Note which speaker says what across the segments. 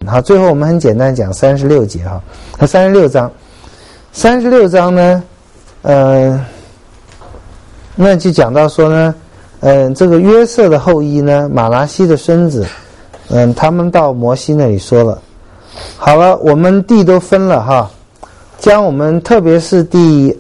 Speaker 1: 好，最后我们很简单讲36节哈，和36章。36章呢，那就讲到说呢，这个约瑟的后裔呢，马拿西的孙子，他们到摩西那里说了，好了，我们地都分了哈，将我们特别是第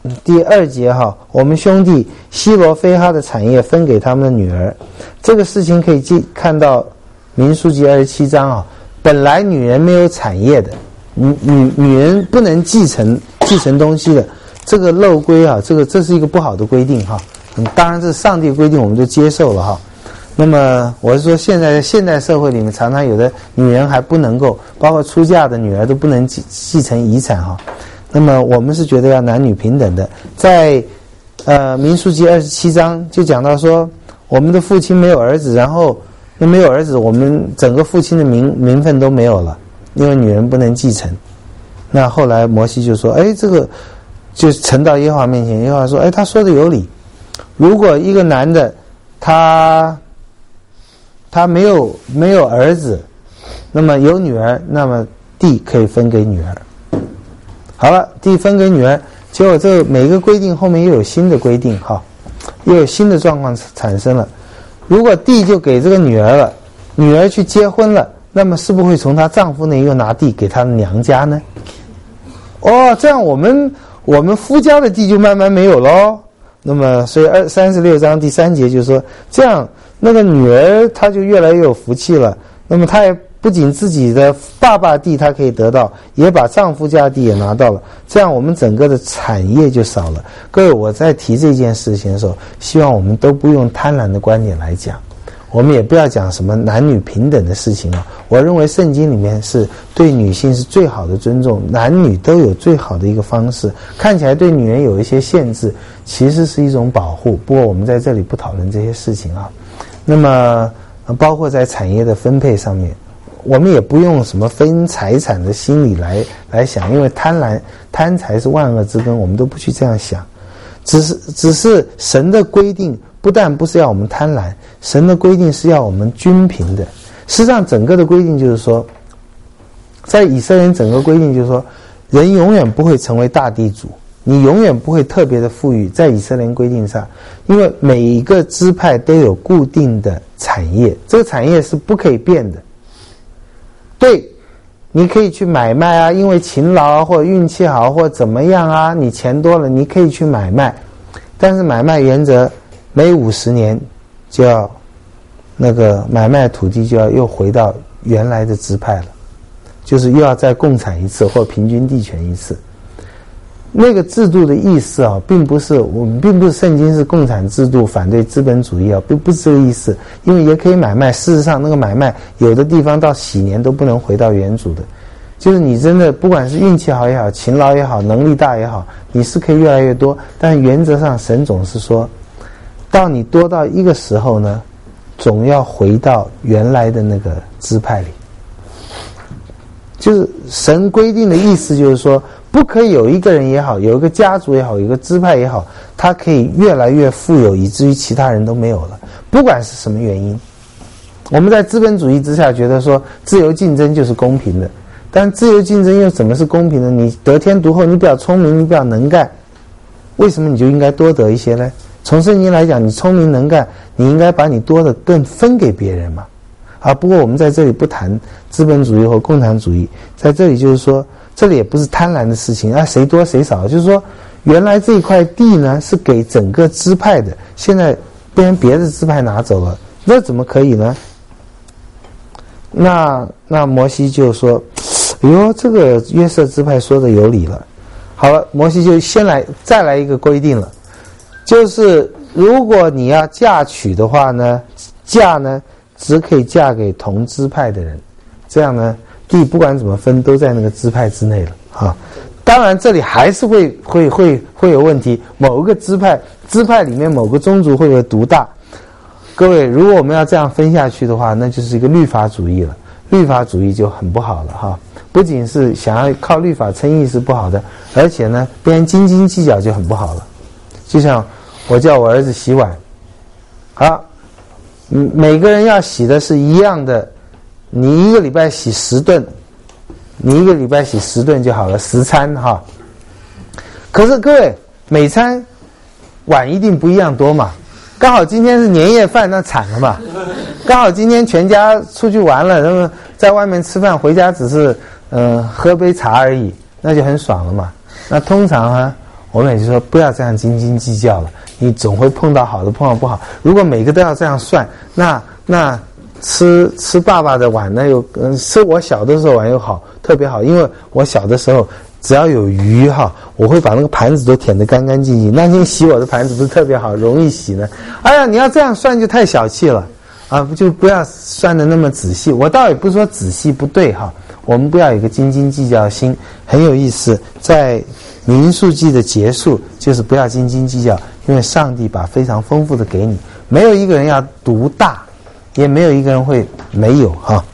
Speaker 1: 2节哈，我们兄弟西罗非哈的产业分给他们的女儿。这个事情可以看到民数记27章啊，本来女人没有产业的，女人不能继承东西的，这个漏规啊，这是一个不好的规定哈。当然这是上帝规定，我们就接受了哈。那么我是说，现在现代社会里面，常常有的女人还不能够，包括出嫁的女儿都不能继承遗产哈。那么我们是觉得要男女平等的，在民数记27章就讲到说，我们的父亲没有儿子，然后那没有儿子，我们整个父亲的名分都没有了，因为女人不能继承。那后来摩西就说，这个就呈到耶和华面前，耶和华说，他说的有理。如果一个男的他没有儿子，那么有女儿，那么地可以分给女儿。好了，地分给女儿，结果这每个规定后面又有新的规定哈，又有新的状况产生了。如果地就给这个女儿了，女儿去结婚了，那么是不是会从她丈夫那又拿地给她的娘家呢？这样我们夫家的地就慢慢没有咯。那么所以36章第3节就说，这样那个女儿她就越来越有福气了，那么她也不仅自己的爸爸地她可以得到，也把丈夫家地也拿到了，这样我们整个的产业就少了。各位，我在提这件事情的时候，希望我们都不用贪婪的观点来讲，我们也不要讲什么男女平等的事情啊。我认为圣经里面是对女性是最好的尊重，男女都有最好的一个方式，看起来对女人有一些限制，其实是一种保护。不过我们在这里不讨论这些事情啊。那么包括在产业的分配上面，我们也不用什么分财产的心理来想，因为贪财是万恶之根，我们都不去这样想。只是神的规定不但不是要我们贪婪，神的规定是要我们均平的。事实上整个的规定就是说，在以色列人整个规定就是说，人永远不会成为大地主，你永远不会特别的富裕，在以色列人规定上，因为每一个支派都有固定的产业，这个产业是不可以变的。对，你可以去买卖啊，因为勤劳啊，或者运气好，或者怎么样啊，你钱多了，你可以去买卖，但是买卖原则每50年就要那个买卖土地就要又回到原来的支派了，就是又要再共产一次或平均地权一次。那个制度的意思啊，并不是圣经是共产制度反对资本主义啊，不是这个意思。因为也可以买卖，事实上那个买卖有的地方到禧年都不能回到原主的，就是你真的不管是运气好也好，勤劳也好，能力大也好，你是可以越来越多。但原则上神总是说，到你多到一个时候呢，总要回到原来的那个支派里。就是神规定的意思就是说，不可以有一个人也好，有一个家族也好，有一个支派也好，他可以越来越富有，以至于其他人都没有了，不管是什么原因。我们在资本主义之下觉得说自由竞争就是公平的，但自由竞争又怎么是公平的？你得天独厚，你比较聪明，你比较能干，为什么你就应该多得一些呢？从圣经来讲，你聪明能干，你应该把你多的更分给别人嘛。不过我们在这里不谈资本主义或共产主义，在这里就是说，这里也不是贪婪的事情谁多谁少，就是说原来这一块地呢是给整个支派的，现在被人别的支派拿走了，那怎么可以呢？那摩西就说，这个约瑟支派说的有理了。好了，摩西就再来一个规定了，就是如果你要嫁娶的话呢，嫁呢只可以嫁给同支派的人，这样呢地不管怎么分都在那个支派之内了当然这里还是会有问题，某一个支派里面某个宗族会有独大。各位，如果我们要这样分下去的话，那就是一个律法主义了，律法主义就很不好了不仅是想要靠律法称义是不好的，而且呢别人斤斤计较就很不好了。就像我叫我儿子洗碗，每个人要洗的是一样的你一个礼拜洗10顿，你一个礼拜洗10顿就好了，10餐哈。可是各位，每餐碗一定不一样多嘛。刚好今天是年夜饭，那惨了嘛。刚好今天全家出去玩了，然后在外面吃饭，回家只是喝杯茶而已，那就很爽了嘛。那通常啊，我们也就说不要这样斤斤计较了，你总会碰到好的，碰到不好。如果每个都要这样算，那吃爸爸的碗呢，又吃我小的时候碗又好，特别好，因为我小的时候只要有鱼哈，我会把那个盘子都舔得干干净净。那你洗我的盘子不是特别好，容易洗呢？哎呀，你要这样算就太小气了啊！就不要算得那么仔细。我倒也不是说仔细不对哈，我们不要有一个斤斤计较心，很有意思。在民数记的结束就是不要斤斤计较，因为上帝把非常丰富的给你，没有一个人要独大，也没有一个人会没有哈。